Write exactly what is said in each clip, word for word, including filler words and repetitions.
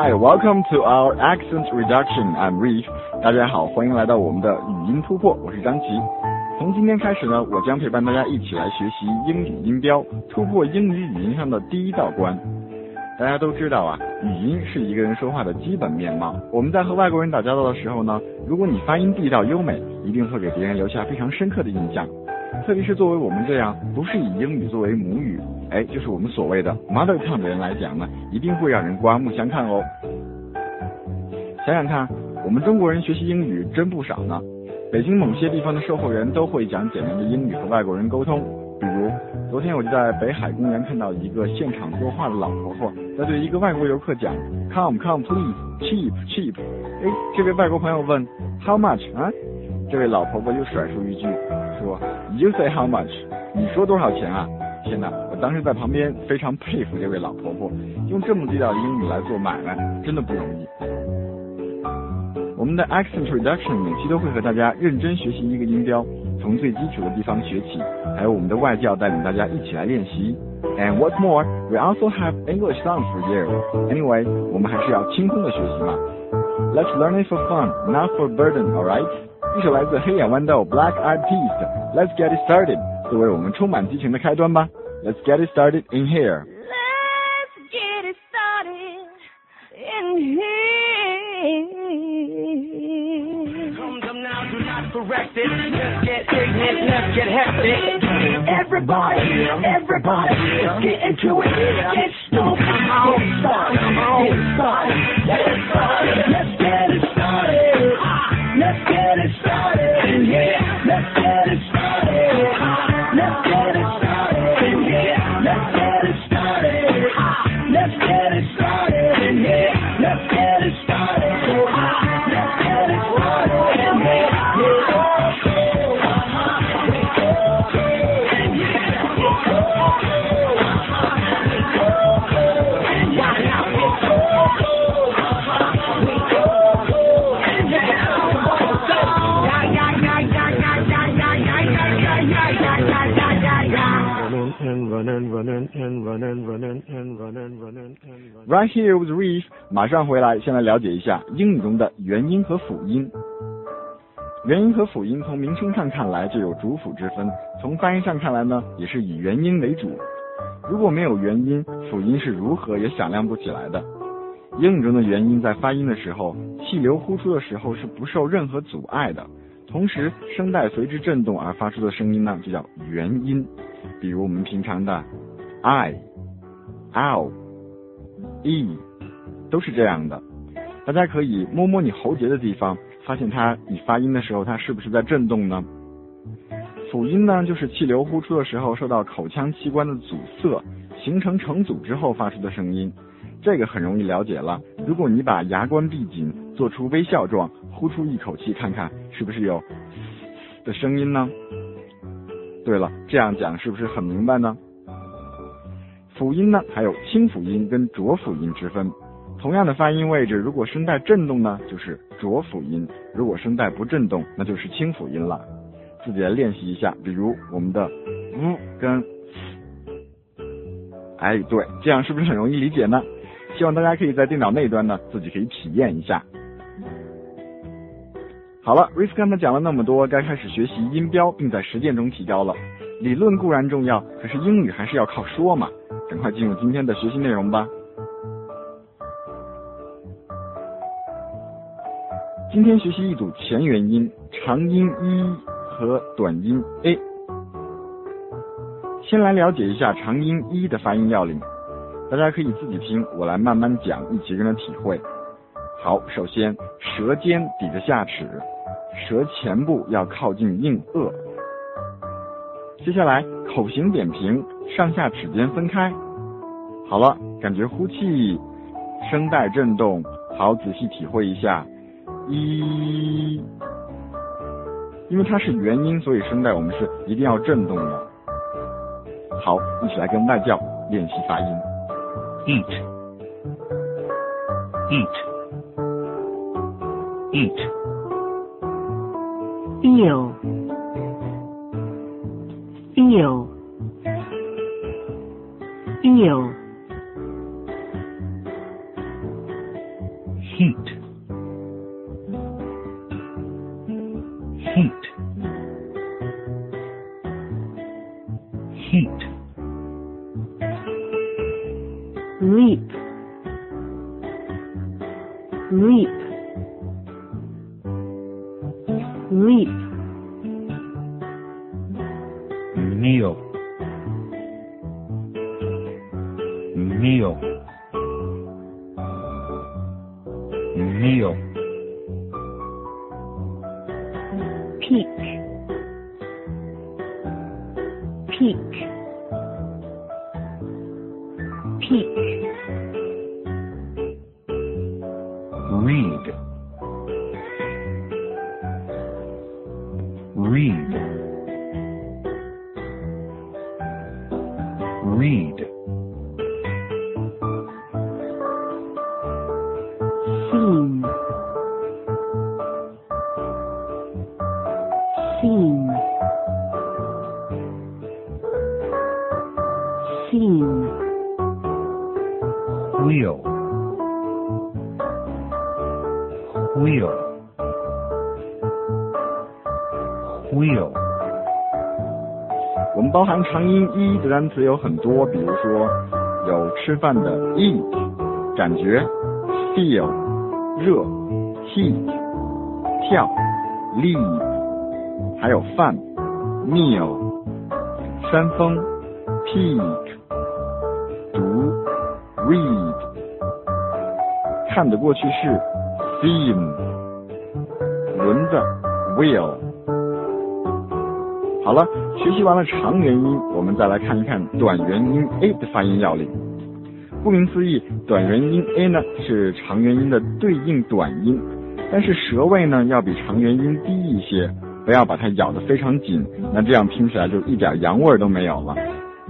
Hi, welcome to our accent reduction. I'm Reef. 大家好，欢迎来到我们的语音突破，我是张琪。从今天开始呢，我将陪伴大家一起来学习英语音标，突破英语语音上的第一道关。大家都知道啊，语音是一个人说话的基本面貌。我们在和外国人打交道的时候呢，如果你发音地道优美，一定会给别人留下非常深刻的印象。特别是作为我们这样不是以英语作为母语，哎，就是我们所谓的 mother tongue 的人来讲呢，一定会让人刮目相看哦。想想看，我们中国人学习英语真不少呢。北京某些地方的售货员都会讲简单的英语和外国人沟通。比如昨天我就在北海公园看到一个现场作画的老婆婆在对一个外国游客讲 Come come please cheap cheap。 哎，这位外国朋友问 How much 啊？这位老婆婆又甩出一句说 You say how much？ 你说多少钱啊？天哪，我当时在旁边非常佩服这位老婆婆，用这么地道的英语来做买卖真的不容易。我们的 accent reduction 每期都会和大家认真学习一个音标，从最基础的地方学起，还有我们的外教带领大家一起来练习。And what's more, we also have English songs for you. Anyway, 我们还是要轻松的学习嘛。Let's learn it for fun, not for burden, alright? 一首来自黑眼豌豆 Black Eyed Peas 的 Let's Get It Started 作为我们充满激情的开端吧。Let's get it started in here. Let's get it started in here. Come, come now, do not correct it. Let's get ignorant, let's get hectic. Everybody, everybody, let's get into it. Get stoked, get started, get started, get started. Let's get it started. Let's get it started in here. Let's get it started. Let's get it started in here. Let's get it started. Let's get it started in here. Let's get it started. Let's get it started in here. Right here with Reef， 马上回来，先来了解一下英语中的元音和辅音。元音和辅音从名称上看来就有主辅之分，从发音上看来呢，也是以元音为主。如果没有元音，辅音是如何也响亮不起来的。英语中的元音在发音的时候，气流呼出的时候是不受任何阻碍的，同时声带随之震动而发出的声音呢，就叫元音。比如我们平常的 I、ow、e 都是这样的。大家可以摸摸你喉结的地方，发现它你发音的时候它是不是在震动呢？辅音呢，就是气流呼出的时候受到口腔器官的阻塞，形成成阻之后发出的声音。这个很容易了解了，如果你把牙关闭紧，做出微笑状，呼出一口气，看看是不是有的声音呢？对了，这样讲是不是很明白呢？辅音呢，还有清辅音跟浊辅音之分。同样的发音位置，如果声带震动呢，就是浊辅音；如果声带不震动，那就是清辅音了。自己来练习一下，比如我们的 v 跟 f， 哎，对，这样是不是很容易理解呢？希望大家可以在电脑那端呢，自己可以体验一下。好了 Riff 刚才讲了那么多，该开始学习音标，并在实践中提高了。理论固然重要，可是英语还是要靠说嘛。赶快进入今天的学习内容吧。今天学习一组前元音，长音 e 和短音 a。先来了解一下长音 e 的发音要领，大家可以自己听，我来慢慢讲，一起跟着体会。好，首先舌尖抵着下齿，舌前部要靠近硬腭。接下来口型扁平，上下齿间分开。好了，感觉呼气，声带震动，好，仔细体会一下。一，因为它是元音，所以声带我们是一定要震动的。好，一起来跟外教练习发音。 Eat, eat, eat. Eel, eel, eel. heat, leap, leap, leap, meal, meal, meal, peak, peak, peak, read, read, read, scene, scene, scene, wheel, wheel, wheel, 我们包含长音 e 的单词有很多，比如说有吃饭的 eat， 感觉 feel， 热 heat， 跳 leap， 还有饭 meal， 山峰 peak， 读 read， 看的过去式 seen， 轮子 wheel。好了，学习完了长元音，我们再来看一看短元音 a 的发音要领。顾名思义，短元音 a 呢是长元音的对应短音，但是舌位呢要比长元音低一些，不要把它咬得非常紧，那这样听起来就一点洋味都没有了。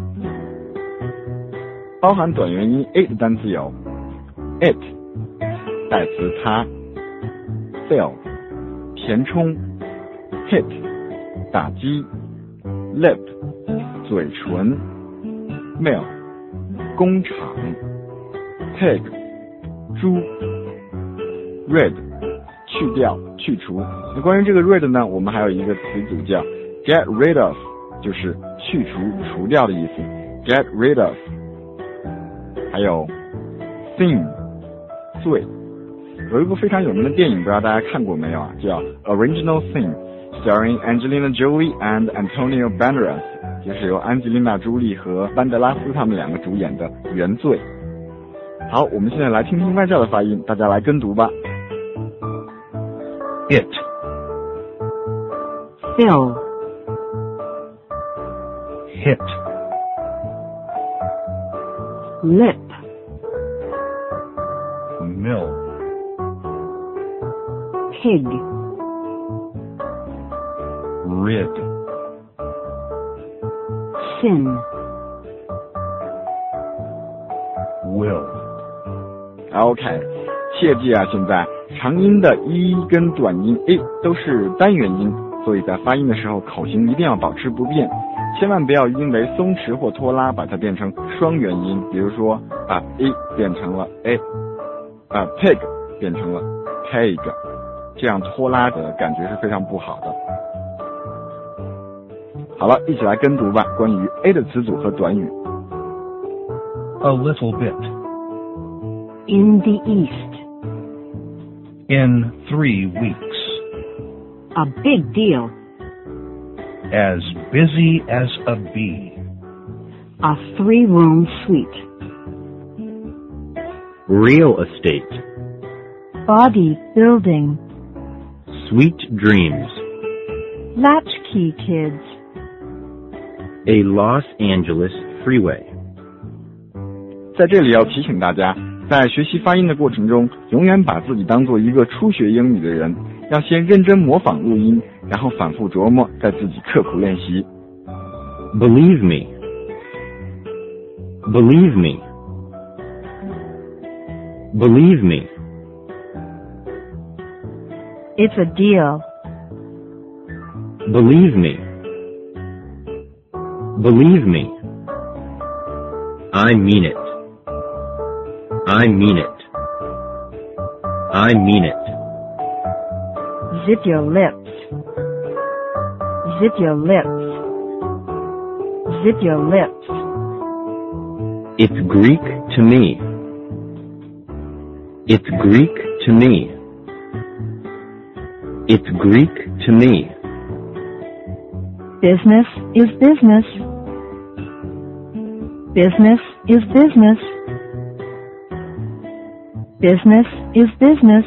包含短元音 a 的单词有 it 代词它 fill 填充 hit 打击 lip 嘴唇 mill 工厂 pig 猪 rid 去掉去除。那关于这个 rid 呢，我们还有一个词组叫 get rid of， 就是去除除掉的意思 get rid of。 还有 sin 罪，有一部非常有名的电影，不知道大家看过没有啊，叫 Original Sin starring Angelina Jolie and Antonio Banderas， 就是由安吉丽娜·朱莉和班德拉斯他们两个主演的原罪。好，我们现在来听听外教的发音，大家来跟读吧。 it, fill, hit, lip, mill, pig, rid, sin, will, OK， 切记啊，现在长音的一跟短音 a 都是单元音，所以在发音的时候口型一定要保持不变，千万不要因为松弛或拖拉把它变成双元音，比如说把 a 变成了 a， 啊 pig 变成了 pig， 这样拖拉的感觉是非常不好的。好了，一起来跟读吧，关于 a 的词组和短语。 a little bit, in the east, in three weeks, a big deal, as busy as a bee, a three-room suite, real estate, bodybuilding, sweet dreams, latchkey kids, a Los Angeles freeway. 在这里要提醒大家，在学习发音的过程中，永远把自己当做一个初学英语的人，要先认真模仿录音，然后反复琢磨，再自己刻苦练习。 Believe me. Believe me. Believe me. it's a deal, Believe me. Believe me. I mean it. I mean it. I mean it. zip your lips, zip your lips, zip your lips. It's Greek to me. It's Greek to me. It's Greek to me. Business is business. Business is business. Business is business.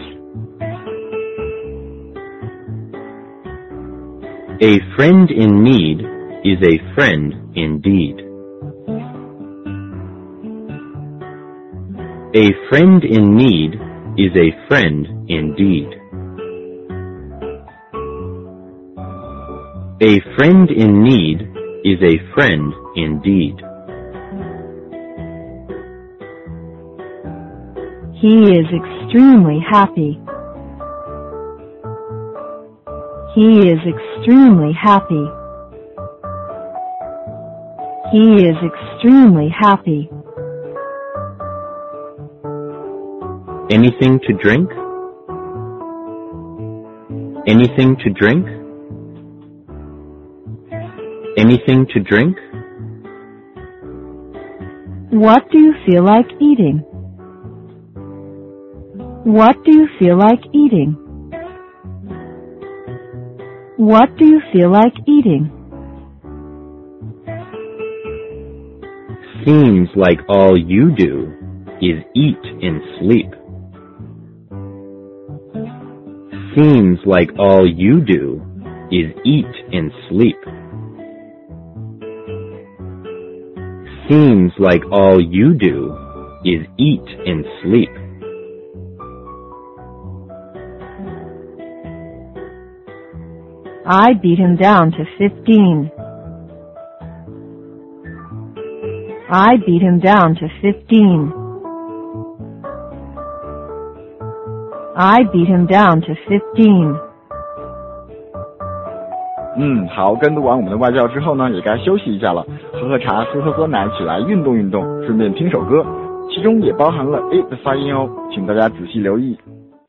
A friend in need is a friend indeed. A friend in need is a friend indeed. A friend in need is a friend indeed. He is extremely happy. He is extremely happy. He is extremely happy. Anything to drink? Anything to drink? Anything to drink? What do you feel like eating? What do you feel like eating? What do you feel like eating? Seems like all you do is eat and sleep. Seems like all you do is eat and sleep. Seems like all you do is eat and sleep. I beat him down to fifteen. I beat him down to fifteen. I beat him down to fifteen. 嗯，好，跟读完我们的外教之后呢，也该休息一下了，喝喝茶，喝喝喝奶，起来运动运动，顺便听首歌，其中也包含了 it 的发音哦，请大家仔细留意。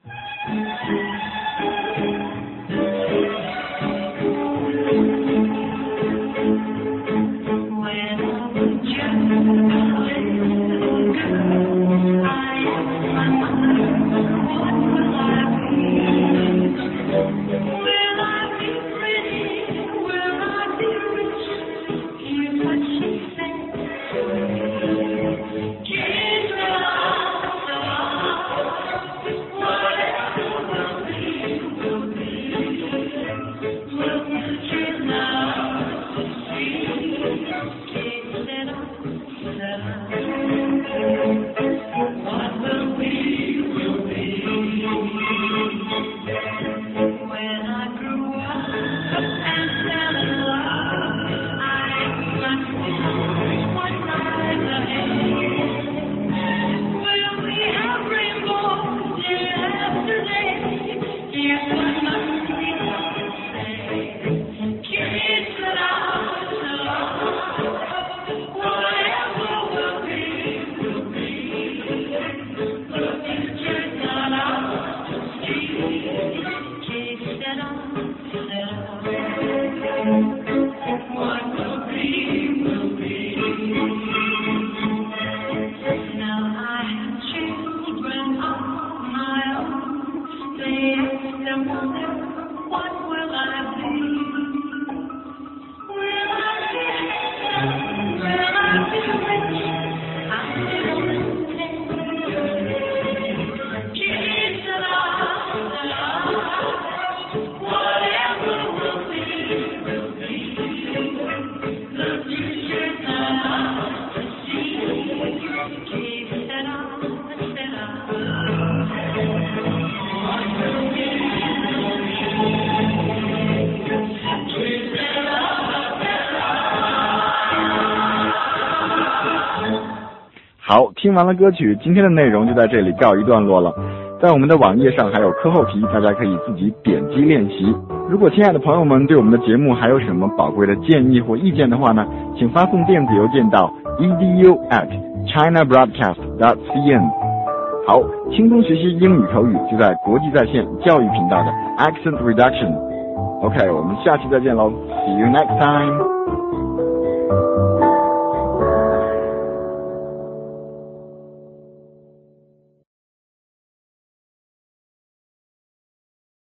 好，听完了歌曲，今天的内容就在这里告一段落了。在我们的网页上还有课后题，大家可以自己点击练习。如果亲爱的朋友们对我们的节目还有什么宝贵的建议或意见的话呢，请发送电子邮件到 edu at china broadcast dot c n。 好，轻松学习英语口语就在国际在线教育频道的 Accent Reduction。 OK， 我们下期再见喽， See you next time。